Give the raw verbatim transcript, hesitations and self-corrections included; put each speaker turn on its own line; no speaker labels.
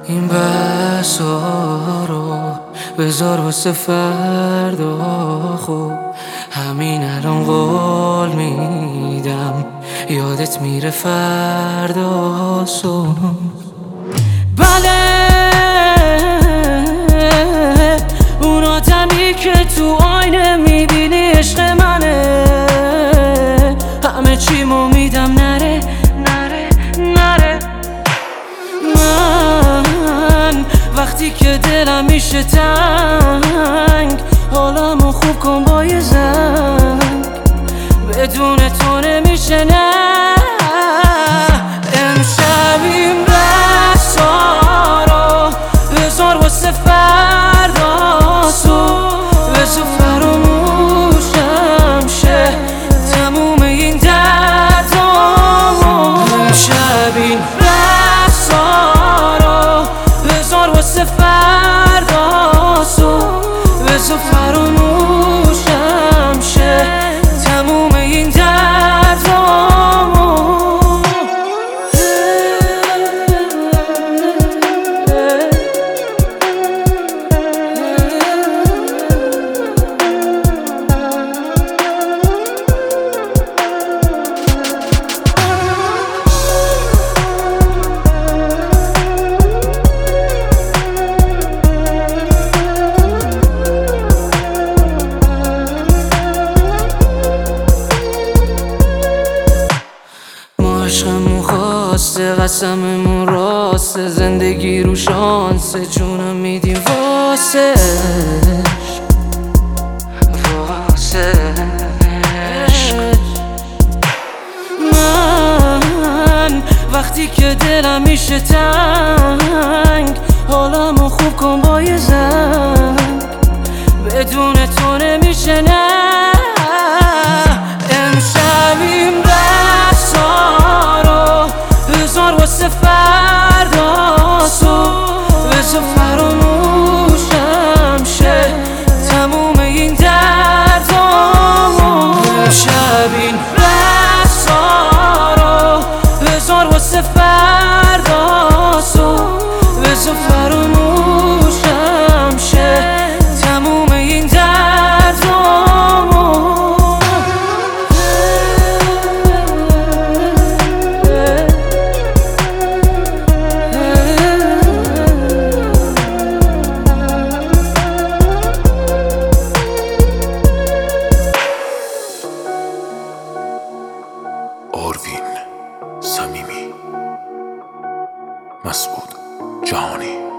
این بحثا رو بذار واسه فردا. خب همین الان قول میدم یادت میره فردا صبح. بله اون آدمی که تو آینه میبینی عشق منه، همه چیمو میدم نره نره نره. من وقتی که دلم میشه تنگ حالمو خوب کن با یه زنگ، بدون تو نمیشه نه. امشب این بحثا رو بذار واسه فردا صبح، بذار فراموشم شه تموم این دردامو. امشب این بحثا رو بذار واسه فردا صبح، بذار فراموشم شه تموم این دردامو. عشقمون خواسته قسممون راسته، زندگی رو شانسه جونم میدیم واسه واسه عشق. من وقتی که دلم میشه تنگ حالمو خوب کن با یه زنگ، بدون تو نمیشه نه. امشب این بحثا رو بذار واسه فردا صبح، بذار فراموشم شه تموم این دردامو. امشب این بحثا رو بذار واسه فردا صبح، بذار فراموشم شه تموم این دردامو.
آروین صمیمی، مسعود جهانی.